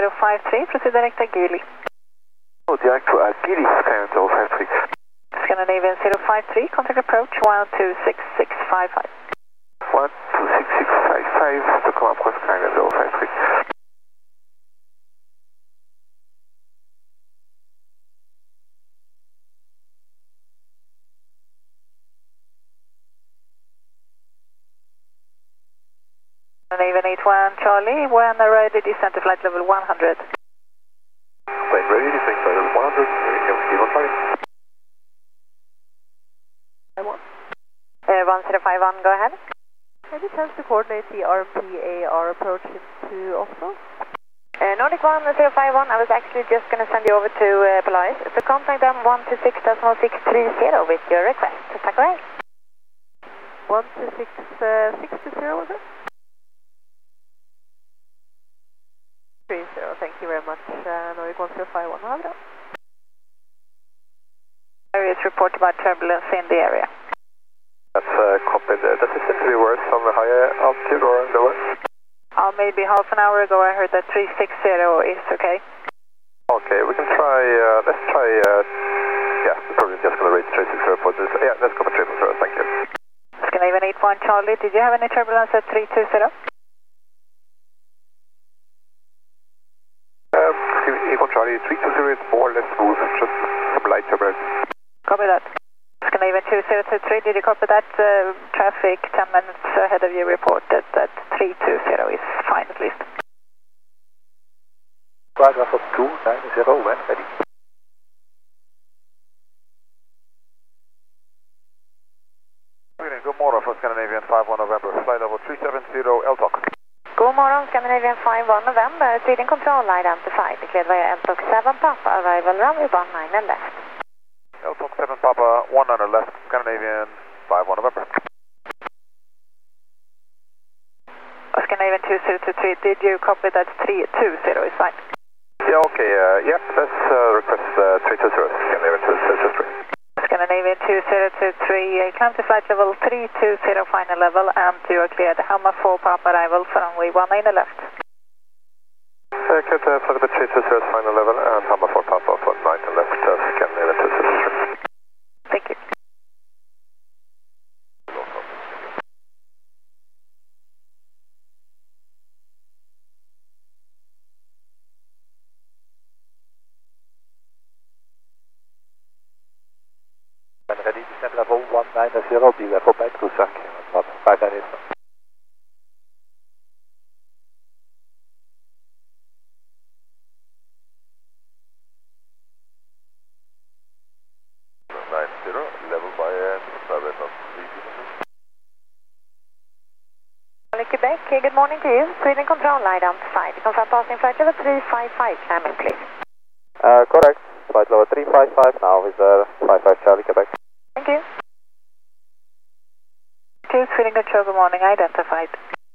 053, proceed direct to Gili. Oh, direct to Gili, Skyline 053. Scandinavian 053, contact approach 126655. 126655 to come up with Skyline 053. Scandinavian 81 Charlie, when ready, descend to flight level 100. Plane ready, descend to flight level 100, Kilo Charlie. 1051, go ahead. Any chance to coordinate the RPAR approach into Oslo? Nordic 1051, I was actually just going to send you over to Polaris. So contact them 126.630 with your request. Is that correct? 126.620 was it? 30, thank you very much. Nordic 1051, have it. Areas report about turbulence in the area. That's copied. Does it seem to be worse on the higher altitude or lower? Maybe half an hour ago I heard that 360 is okay. Okay, we can try, let's try, yeah, we're probably just going to reach 360 for this. Yeah, let's go for 360, thank you. Scandinavian 81 Charlie, did you have any turbulence at 320? Charlie, 320 is more or less smooth, just some light turbulence. Copy that. Scandinavian 2023, did you copy that? Traffic 10 minutes ahead of you reported that 320 is fine at least. Flight level 290, when ready. Good morning for Scandinavian 51 November, flight level 370 LTOC. God morgon, Scandinavian 51 November, Sweden control identified, declared via LTOC 7 Papa, arrival runway 19 and left. LTOC 7 Papa, 19 left, Scandinavian 51 November. Scandinavian 2023, did you copy that 320 is fine? Yeah, okay, yeah, let's request 320, Scandinavian 2023. Scandinavian 2023, climb to flight level 320 final level and you are cleared. Hammer 4 Papa arrival for runway 19 left. Clear to flight level 320 final level and Hammer 4 Papa for 19 left, Scandinavian 2023. Thank you. Ready descent level 190, be level by Crusac, not 598. 90, level by Crusac, not 3. Quebec, good morning to you. Sweden control identified. Confirm passing flight level 355, climbing please. Correct. Flight level 355 now with 55 Charlie, Quebec. Thank you. Sweden control, good morning, identified.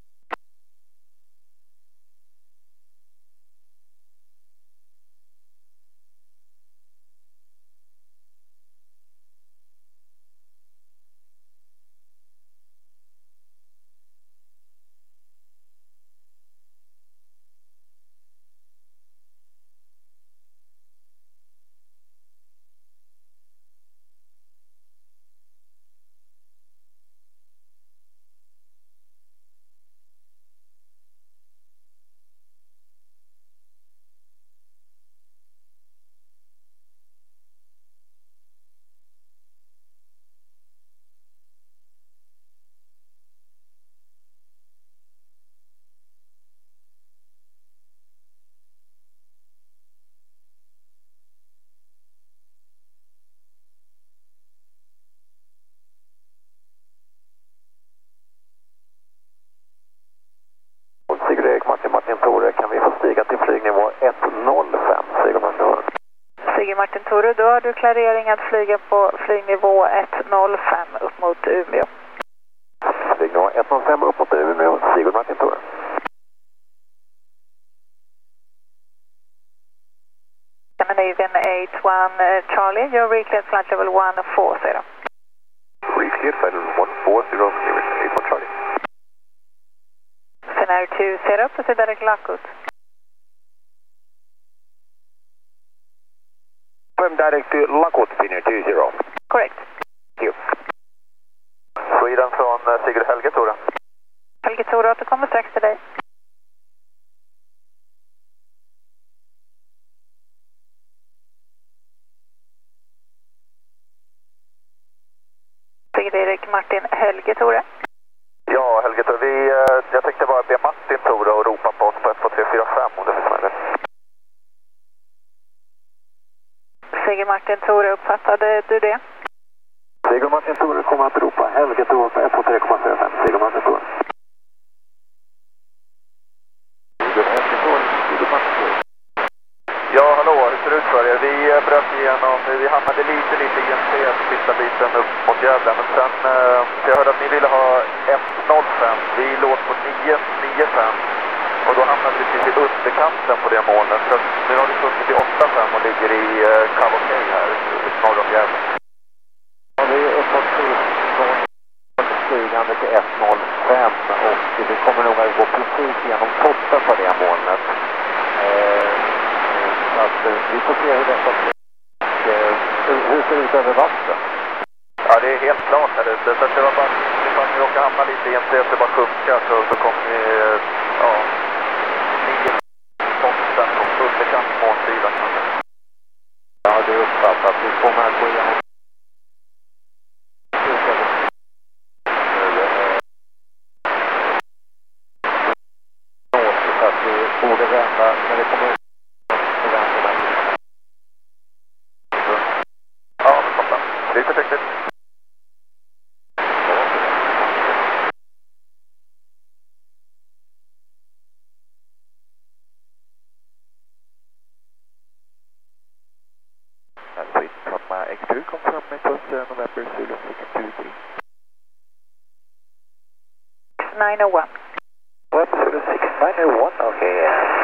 Martin Tore, kan vi få stiga till flygnivå 105, Sigurd Martin Tore? Sigurd Martin Tore, då har du klarering att flyga på flygnivå 105 upp mot Umeå. Flygnivå 105 upp mot Umeå, Sigurd Martin Tore. Scandinavian 81 Charlie, you're recleared flight level 140. Recleared flight level 140, 81 Charlie. Scenario 20, proceed direct Lackut. direct to Lakot, Finnair 20. Correct. Thank you. Sweden från Sigurd Helge, Tora. Helge Tora återkommer strax till dig. Sigurd Erik Martin Helge Tora. Ja, Helge Tora. Jag tänkte bara be Martin Tora och ropa på oss på 1, 2, 3, 4, 5 om det finns möjligt. Sigurd Martin Tora, uppfattade du det? Sigurd Martin Tora kommer att ropa Helge Tora på 1, 2, 3, 4, 5. Sigurd Martin Tora. Ja, hallå, hur ser det ut för er? Vi bröt igenom, vi hamnade lite GMT sista biten upp mot Gävle, men sen, jag hörde att ni ville ha 105, vi låg på 995 och då hamnade vi precis i underkanten på det målet, så nu har vi sjunkit till 85 och ligger i Kavokej här, norr om Gävle. Ja, vi är uppåt stigande till 105 och vi kommer nog att gå precis genom toppen på det molnet. Så att vi får se hur detta blir. Hur ser det ut över vatten? Ja, det är helt klart här ute. Så det var bara, ifall ni råkar hamna lite i en så bara sjunka så kommer ni, ja, 9 toppen och underkant målsidan. Ja, det är uppfattat. Vi kommer att gå igenom. Så att vi borde vända när det kommer ut. Ja, men toppen. Det är försiktigt. X2 confirm it was November Zulu 623. 901. Web Zulu 6901, okay.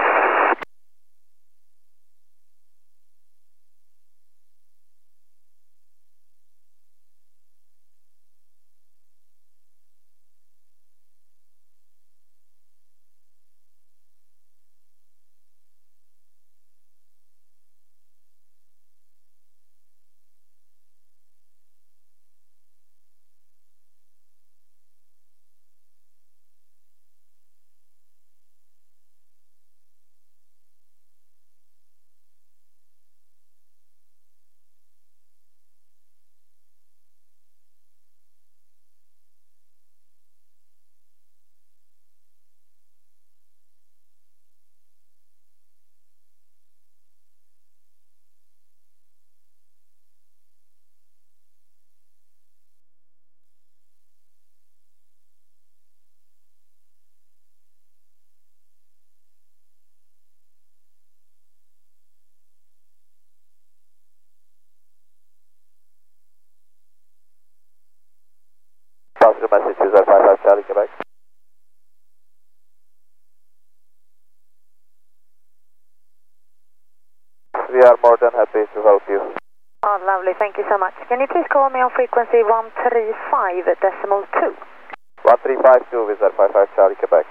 Pass the message to 55 Charlie, Quebec. We are more than happy to help you. Oh, lovely. Thank you so much. Can you please call me on frequency 135.2? 1352 with 55 Charlie, Quebec.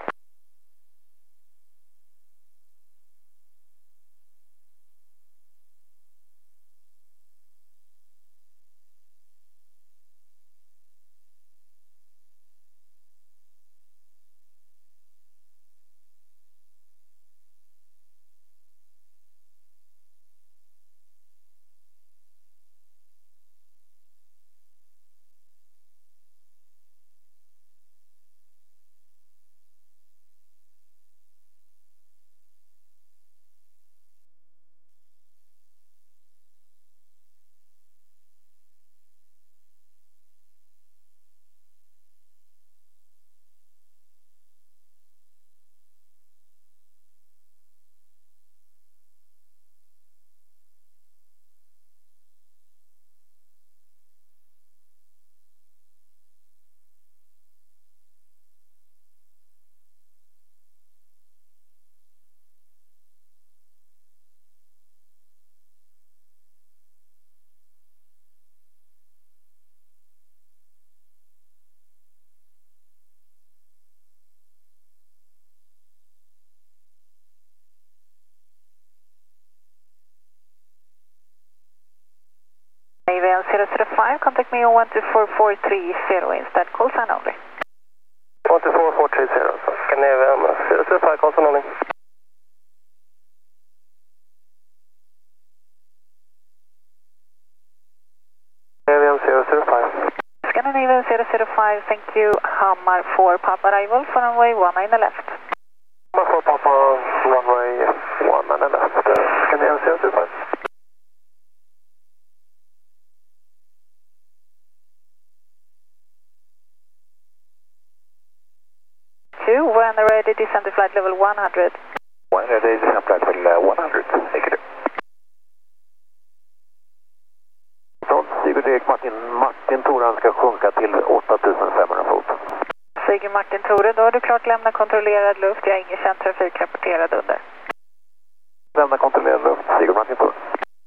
005, contact me on 124,430 instead, call sign only. 124,430, Scandinavian 005, call sign only. Scandinavian 005. Scandinavian 005, thank you. Hammar 4 Papa arrival for runway 19 left. Hammar 4 Papa, runway 19 left, Scandinavian 005. When ready, descend to flight level 100. When ready, descend flight level 100. Take it. Sigurd Erik Martin Toran ska sjunka till 8500 fot. Sigurd Martin Tore, då har du klart lämna kontrollerad luft. Jag har ingen känd trafik rapporterad under. Lämna kontrollerad luft, Sigurd Martin Toran.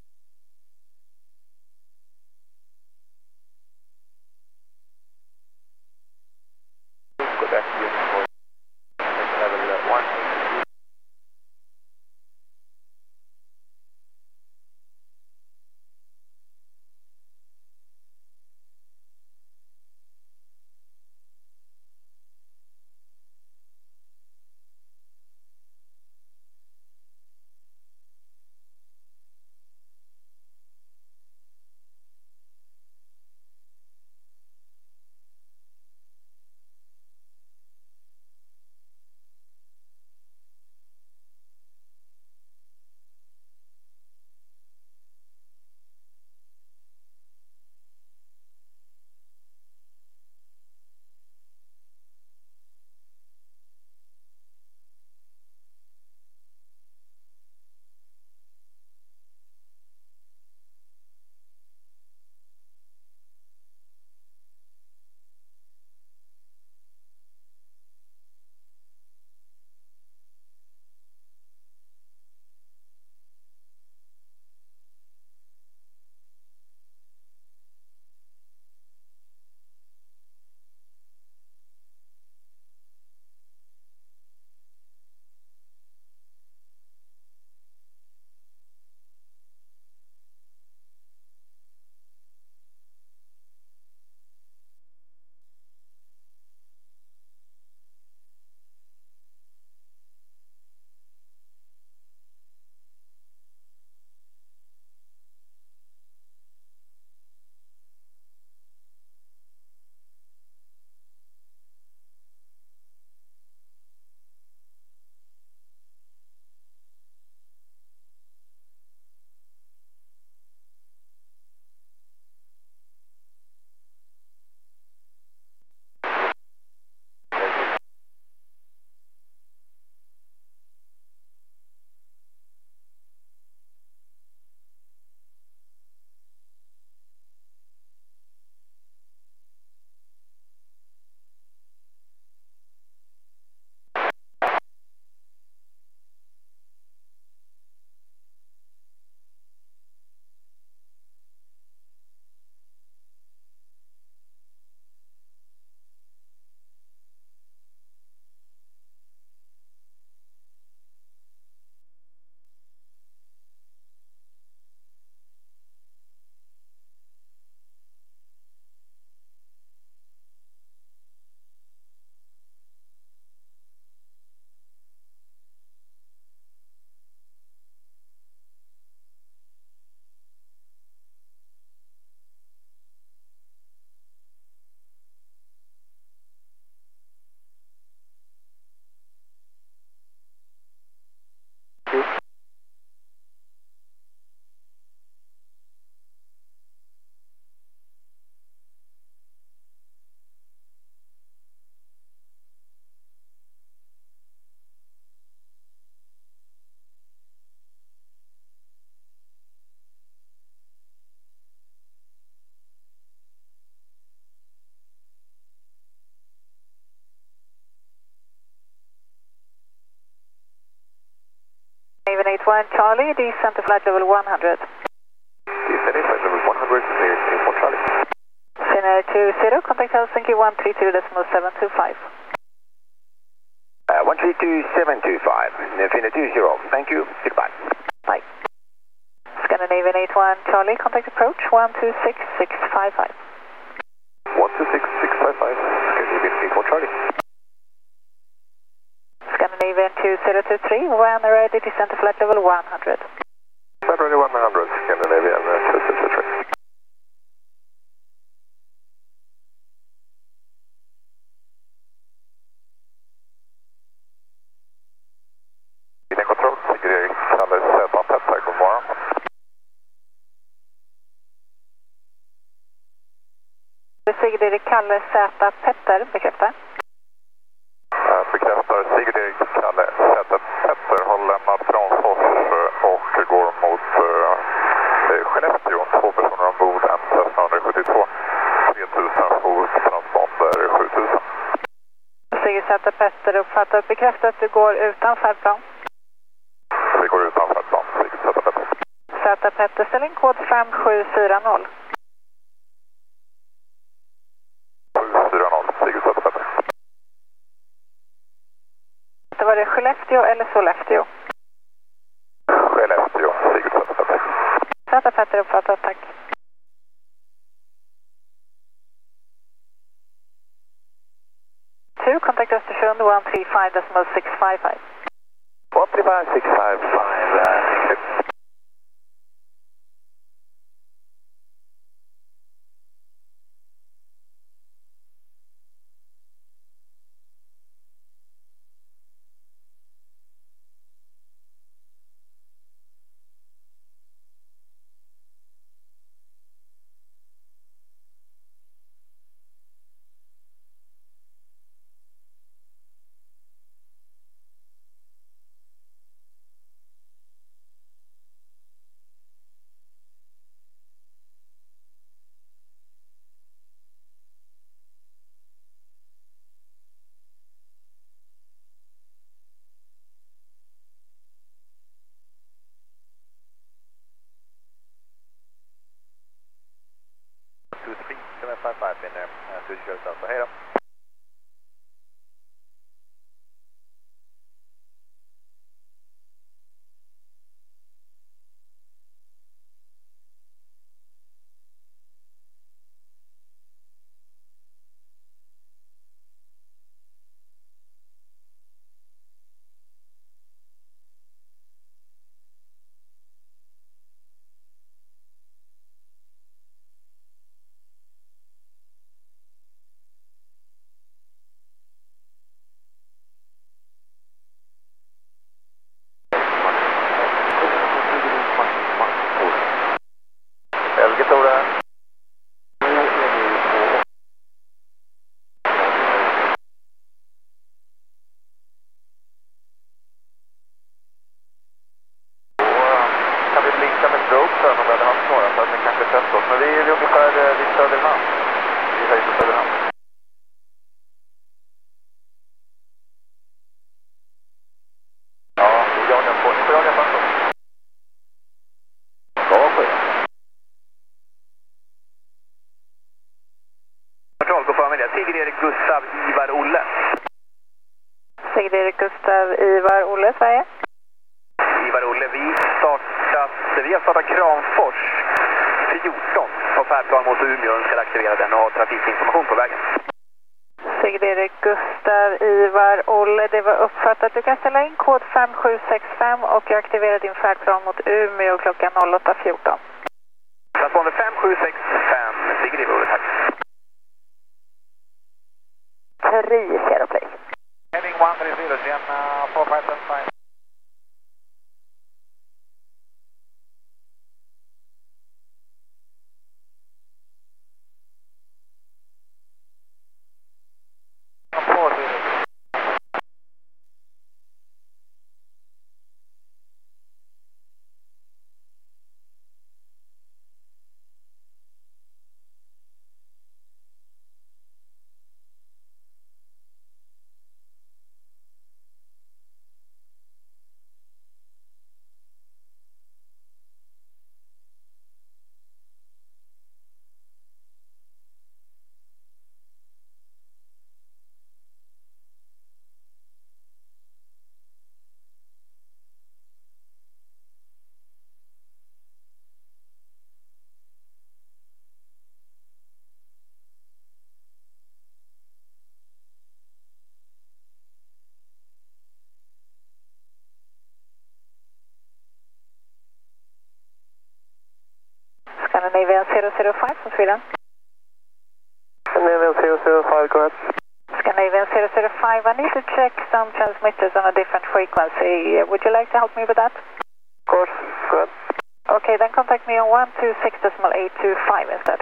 Even 81 Charlie, descend to flight level 100. Descend to flight level 100, clear 24 Charlie. Finnair 20, contact Helsinki 132.725. 132.725, Finnair 20, thank you, goodbye. Bye. Scanner Scandinavian 81 Charlie, contact approach 126655. 126655, Scandinavian 81 Charlie. Scandinavian 2023, when ready, descend to flight level 100. Flight ready 100, Scandinavian 2023. Kontroll, Sigrid Erik, Kalle Z, Petter, god morgon. Sigrid Erik, Kalle Z, Petter, bekräfta. Bekräftar, Sigrid Erik, Kalle Z, Petter har lämnat Kramfors och går mot Skellefteå. 2 personer ombord, en Cessna 172. 3000 fot, transponder 7000. Sigrid Z, Petter, uppfattat, bekräfta att du går utan färdplan. Vi går utan färdplan, Sigrid Z, Petter. Z, Petter, ställning kod 5740. 740, Sigrid Z, Petter. Det var det Skellefteå eller Sollefteå? Skellefteå, Sigrid Z, Petter. Z, Petter, uppfattat, tack. 2, contact Östersund 135.655. 135.655, thank you. Hej då. Men vi är ungefär vid Söderhamn. Vi är höjd på Söderhamn. Ja, vi jagar på. Ni får jaga fast oss. Ja, sker. Kontroll, gå för mig det. Sigrid Erik, Gustav, Ivar, Olle. Sigrid Erik, Gustav, Ivar, Olle, Sverige. Ivar, Olle, vi har startat Kramfors 14 på färdplan mot Umeå och ska aktivera den och ha trafikinformation på vägen. Sigrid Erik, Gustav, Ivar, Olle, det var uppfattat. Du kan ställa in kod 5765 och jag aktiverar din färdplan mot Umeå klockan 08.14. Transponder 5765, Sigrid Erik, Olle, tack. 3, Sierra Play. Heading 130, Jen 4575. Scandinavian 005 from Sweden. Scandinavian 005, go ahead. Scandinavian 005, I need to check some transmitters on a different frequency. Would you like to help me with that? Of course, go ahead. Okay, then contact me on 126.825 instead.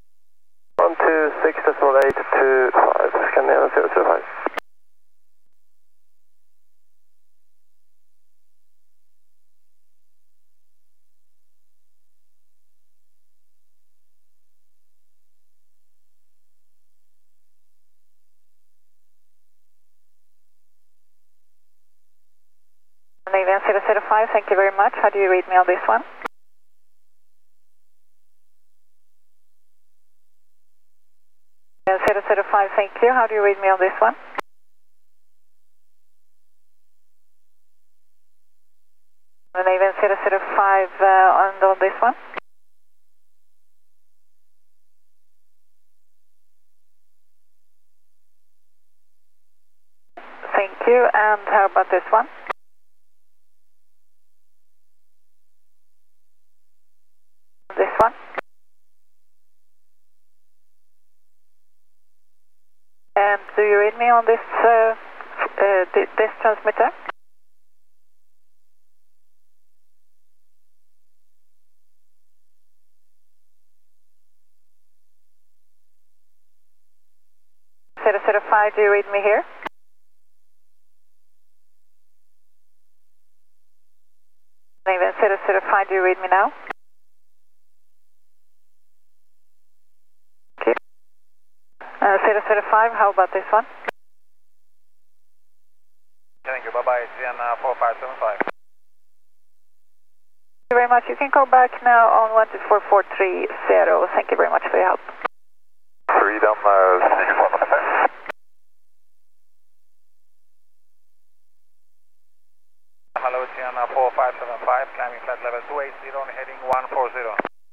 126.825, Scandinavian 005. Scandinavian 005, thank you very much. How do you read me on this one? Scandinavian 005, thank you. How do you read me on this one? Scandinavian 005 on this one? Thank you. And how about this one? This one? And do you read me on this this transmitter? .005, do you read me here? Scandinavian 005, do you read me now? Okay. 005, how about this one? Thank you, bye-bye, Sienna 4575. Thank you very much. You can call back now on 124.430. Thank you very much for your help. Freedom, Hello, Sienna 4575, climbing flight level 280, heading 140.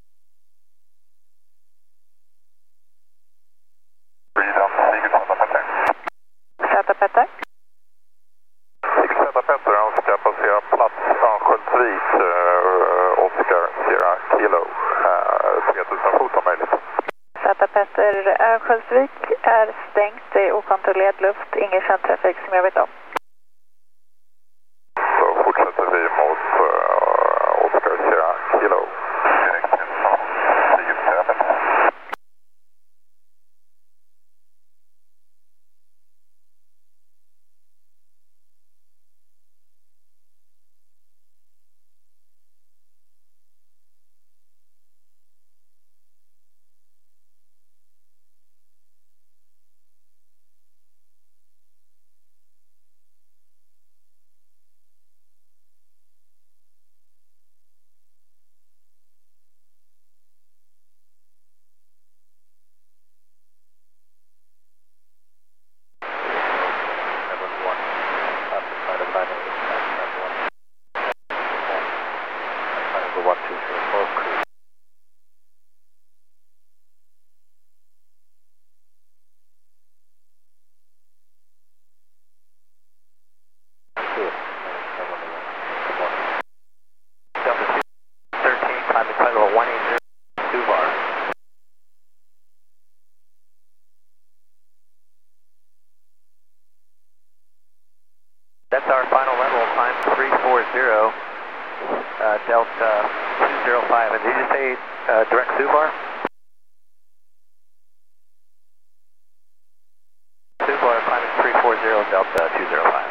Freedom, Sigurd Petter. Säta Petter. Sigurd Petter önskar passera plats Örnsköldsvik, Oscar Sierra Kilo, 3000 fot om möjligt. Säta Petter, Örnsköldsvik är stängt. Det är okontrollerad luft. Ingen känd trafik som jag vet om. Så fortsätter vi mot Oscar Sierra Kilo. Direkt från Sigurd Sierra Petter. That's our final level, climb 340, Delta 205. And did you say direct Suvar? Suvar climbing 340, Delta 205.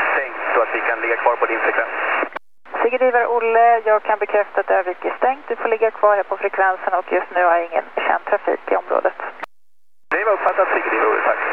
stängt så att vi kan ligga kvar på din frekvens. Sigrid Ivar Olle, jag kan bekräfta att Övik är stängt. Du får ligga kvar här på frekvensen och just nu har jag ingen känd trafik i området. Det var uppfattat, Sigrid Ivar Olle, tack.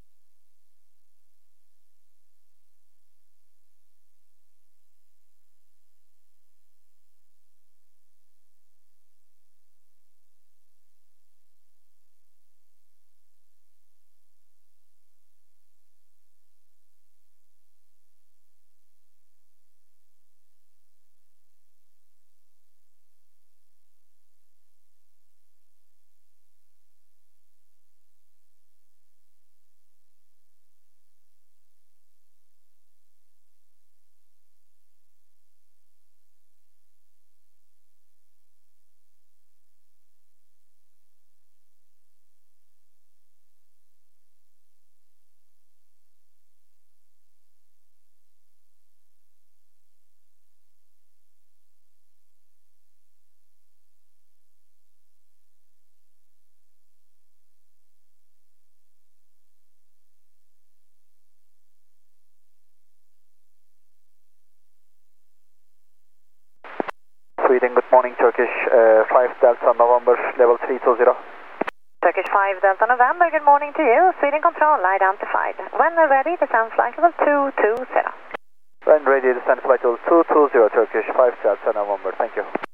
Sweden, good morning, Turkish 5 Delta November, level 320. Turkish 5 Delta November, good morning to you. Sweden control identified. When ready, descend flight level 220. When ready, descend flight level 220, Turkish 5 Delta November, thank you.